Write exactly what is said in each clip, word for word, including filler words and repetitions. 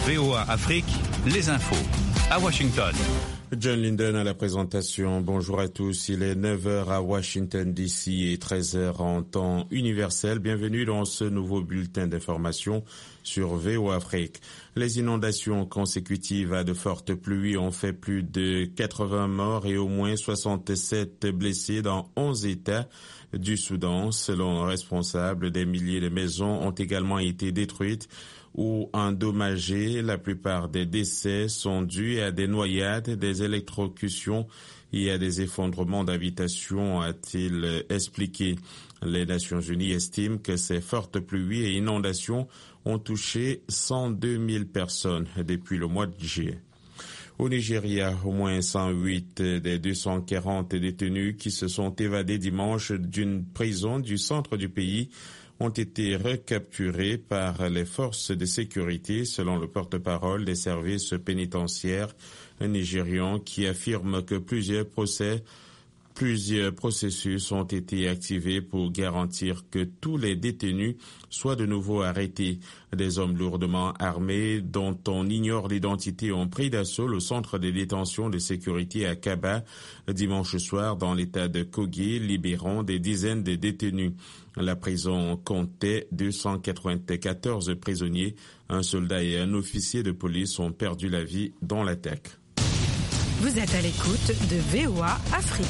V O A Afrique, les infos. À Washington. John Linden à la présentation. Bonjour à tous. Il est neuf heures à Washington D C et treize heures en temps universel. Bienvenue dans ce nouveau bulletin d'information sur V O A Afrique. Les inondations consécutives à de fortes pluies ont fait plus de quatre-vingts morts et au moins soixante-sept blessés dans onze États du Soudan. Selon un responsable, des milliers de maisons ont également été détruites ou endommagées. La plupart des décès sont dus à des noyades, des électrocutions et à des effondrements d'habitations, a-t-il expliqué. Les Nations Unies estiment que ces fortes pluies et inondations ont touché cent deux mille personnes depuis le mois de juillet. Au Nigeria, au moins cent huit des deux cent quarante détenus qui se sont évadés dimanche d'une prison du centre du pays ont été recapturés par les forces de sécurité, selon le porte-parole des services pénitentiaires nigérians, qui affirme que plusieurs procès Plusieurs processus ont été activés pour garantir que tous les détenus soient de nouveau arrêtés. Des hommes lourdement armés dont on ignore l'identité ont pris d'assaut le centre de détention de sécurité à Kaba dimanche soir dans l'état de Kogi, libérant des dizaines de détenus. La prison comptait deux cent quatre-vingt-quatorze prisonniers. Un soldat et un officier de police ont perdu la vie dans l'attaque. Vous êtes à l'écoute de V O A Afrique.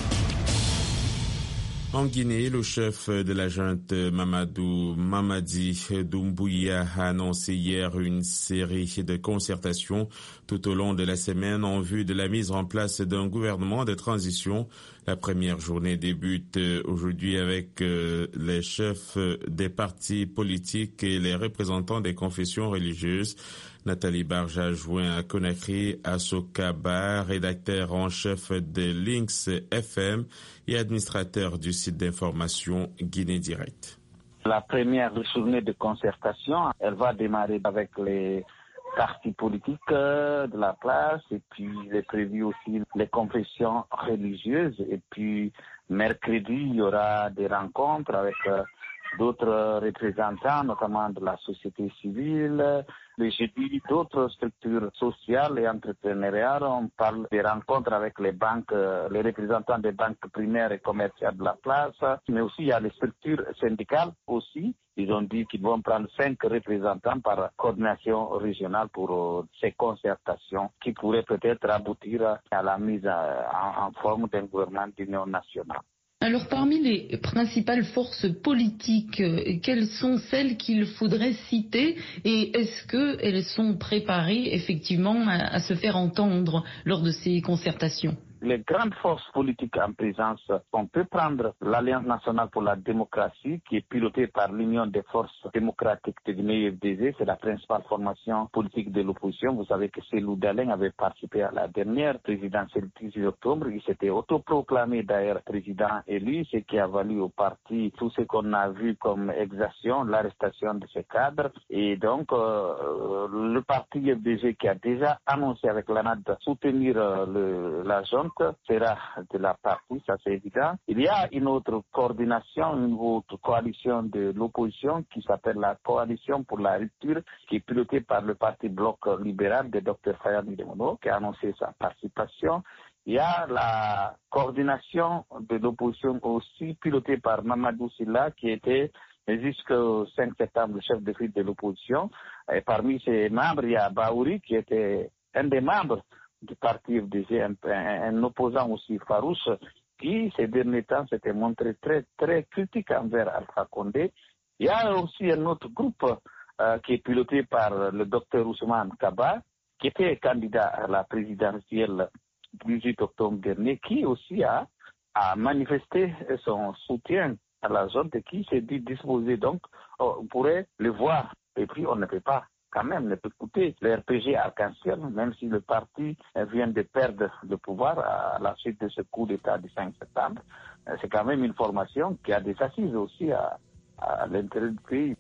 En Guinée, le chef de la junte Mamadou Mamadi Doumbouya a annoncé hier une série de concertations tout au long de la semaine en vue de la mise en place d'un gouvernement de transition. La première journée débute aujourd'hui avec les chefs des partis politiques et les représentants des confessions religieuses. Nathalie Barge a joint à Conakry Assokaba, rédacteur en chef de Lynx F M et administrateur du site d'information Guinée Direct. La première journée de concertation, elle va démarrer avec les partis politiques de la place et puis il est prévu aussi les confessions religieuses et puis mercredi il y aura des rencontres avec d'autres représentants, notamment de la société civile. Le jeudi, d'autres structures sociales et entrepreneuriales. On parle des rencontres avec les banques, les représentants des banques primaires et commerciales de la place. Mais aussi, il y a les structures syndicales aussi. Ils ont dit qu'ils vont prendre cinq représentants par coordination régionale pour ces concertations qui pourraient peut-être aboutir à la mise en, en forme d'un gouvernement d'union nationale. Alors, parmi les principales forces politiques, quelles sont celles qu'il faudrait citer et est-ce qu'elles sont préparées effectivement à, à se faire entendre lors de ces concertations ? Les grandes forces politiques en présence, on peut prendre l'Alliance nationale pour la démocratie qui est pilotée par l'Union des forces démocratiques de Guinée F D Z. C'est la principale formation politique de l'opposition. Vous savez que Cellou Dalein avait participé à la dernière présidentielle du dix-huit octobre. Il s'était autoproclamé d'ailleurs président élu, ce qui a valu au parti tout ce qu'on a vu comme exaction, l'arrestation de ses cadres. Et donc, euh, le parti F D Z qui a déjà annoncé avec l'A N A D soutenir euh, le, la zone sera de la partie, ça c'est évident. Il y a une autre coordination, une autre coalition de l'opposition qui s'appelle la Coalition pour la rupture, qui est pilotée par le parti Bloc libéral de Dr Fayani Demono, qui a annoncé sa participation. Il y a la coordination de l'opposition aussi pilotée par Mamadou Sylla, qui était jusqu'au cinq septembre le chef de file de l'opposition. Et parmi ses membres, il y a Baouri, qui était un des membres du parti F D Z, un, un, un opposant aussi farouche, qui ces derniers temps s'était montré très très critique envers Alpha Condé. Il y a aussi un autre groupe euh, qui est piloté par le docteur Ousmane Kaba, qui était candidat à la présidentielle du dix-huit octobre dernier, qui aussi a, a manifesté son soutien à la zone et qui s'est dit disposé. Donc, on pourrait le voir. Et puis, on ne peut pas quand même ne peut écouter le R P G Arc-en-Ciel, même si le parti vient de perdre le pouvoir à la suite de ce coup d'État du cinq septembre. C'est quand même une formation qui a des assises aussi à, à l'intérieur du pays.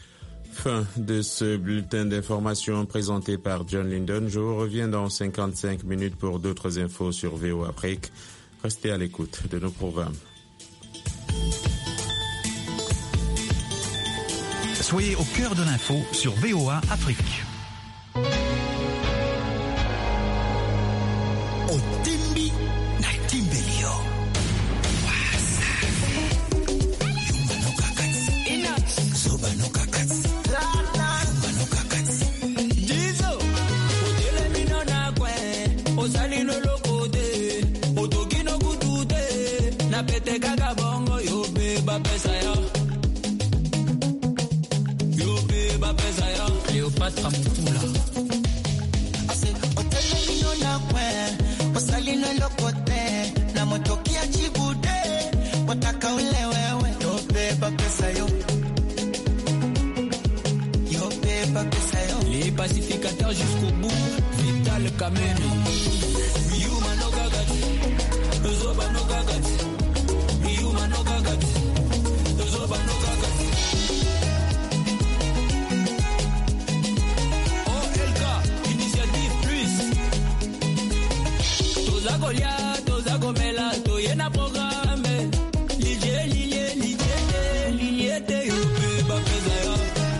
Fin de ce bulletin d'information présenté par John Linden. Je vous reviens dans cinquante-cinq minutes pour d'autres infos sur V O A Afrique. Restez à l'écoute de nos programmes. Soyez au cœur de l'info sur V O A Afrique. Kamukula. Ase otele mino na kwe, wasali no lokote, na motokia chibude, wataka ule wewe, yo beba pesa yo. Yo beba pesa yo. Les pacificateurs jusqu'au bout, Vital Kameni. Yuma no gagati, Zoba no gagati. Yuma no gagati, Zoba no gagati. Golia, toza gomela, toyena programme. Liye, liye, liye, liye te yo be ba pezaya.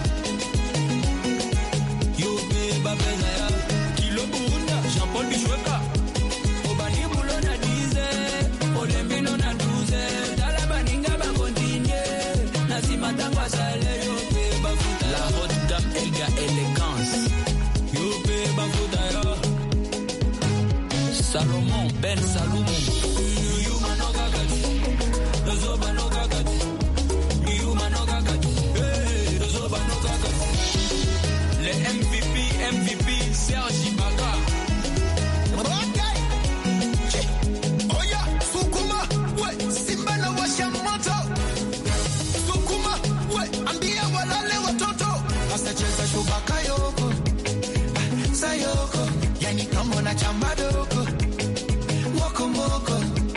Yo be ba pezaya. Kilo bunda, Jean-Paul Bichweka. Obani bulo na dize, olembino na douze. Dala baninga ba continue. Nasima tangwa sale yo be ba futa. La haute gamme Elga élégance. Yo be ba futa yo. Salomon, Ben Salomon. Yuma no gagati. Zoba no gagati. Yuma no gagati. Hey, Zoba no gagati. Le M V P, M V P, Serge Ibaka. Okay. Oya, Sukuma, we, Simba na washa moto. Sukuma, we, ambia walale watoto. Asa cheza shubaka yoko. Sayoko, yani kama na chambadoko. Moko moko.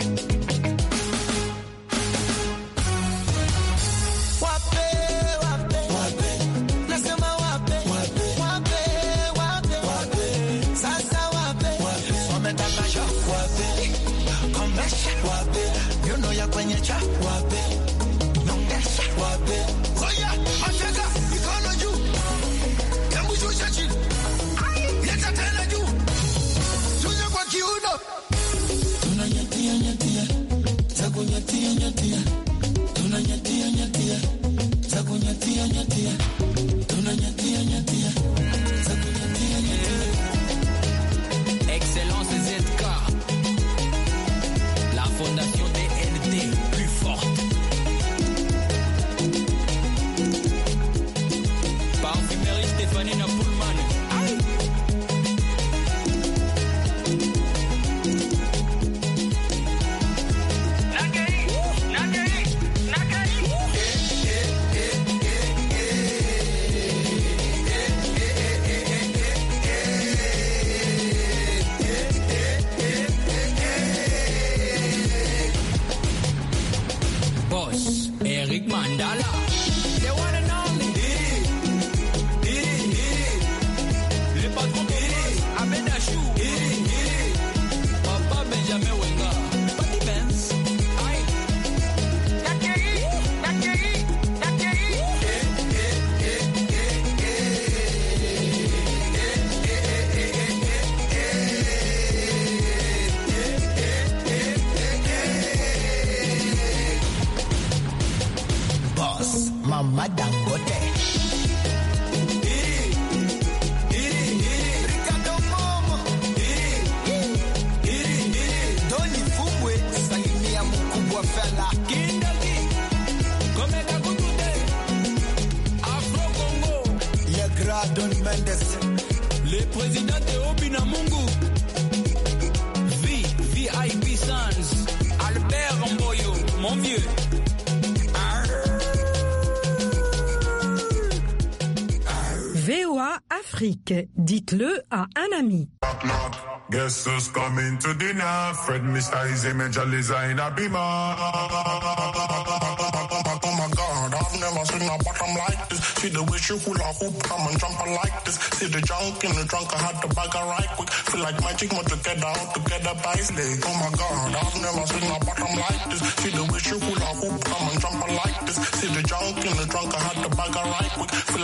Wape, wape, wape. Nasema wape, wape, wape, wape, wape. Sasa wape, wape. Wametaka sho, wape. Komesha, wape. Yono ya kwenye cha, wape. Nongesha, wape. Oya, mateka, mikono juu. Kembu shusha chini. Leta tena juu. Tunya kwa kiuno. Tunanyatia nyatia, takunyatia nyatia. Tunanyatia nyatia, takunyatia nyatia. Tunanyatia nyatia, takunyatia nyatia. Excellence Z K, la fondation D N T plus forte. Parfumerie Stéphanie Napoulman. Boss, Eric Mandala. The one and only. Le patron de boss, Ahmed Achou. Papa Benjamin Wenga. Patty Benz. Aïe. Nakeri, Nakeri, Nakeri. Boss, Mama Dangote. Ricardo Momo. Doni Fubwe, salimia mkubwa fella. Kindaki, Komeka Kutude. Afro Congo. Yegra Don Mendes. Le président de Obina Mungu. V, V I P Sons. Albert Mboyo, mon vieux. V O A Afrique, dites-le à un ami. Guess who's coming to dinner? Fred Mister his image in a beamer. Oh my God, I've never seen a bottom like this. See the way she hula hoop, come and jump like this. See the junk in the trunk, I had to bag her right quick. Feel like magic, more together, all together by his leg. Oh my God, I've never seen a bottom like this. See the way she hula hoop, come and jump like this. See the junk in the trunk, I had to bag her right quick. Feel